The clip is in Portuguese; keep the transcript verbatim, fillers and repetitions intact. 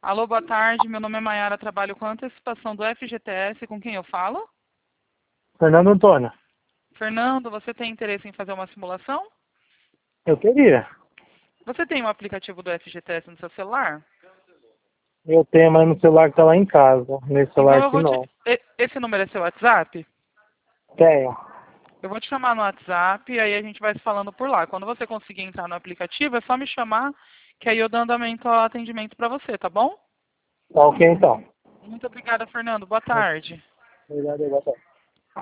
Alô, boa tarde. Meu nome é Maiara, trabalho com antecipação do F G T S. Com quem eu falo? Fernando Antônio. Fernando, você tem interesse em fazer uma simulação? Eu queria. Você tem um aplicativo do F G T S no seu celular? Eu tenho, mas no celular que tá lá em casa. Nesse celular Então eu aqui vou te... não. e- Esse número é seu WhatsApp? Tenho. Eu vou te chamar no WhatsApp e aí a gente vai se falando por lá. Quando você conseguir entrar no aplicativo, é só me chamar que aí eu dou andamento ao atendimento para você, tá bom? Tá ok então. Muito obrigada, Fernando. Boa tarde. Obrigado, boa tarde.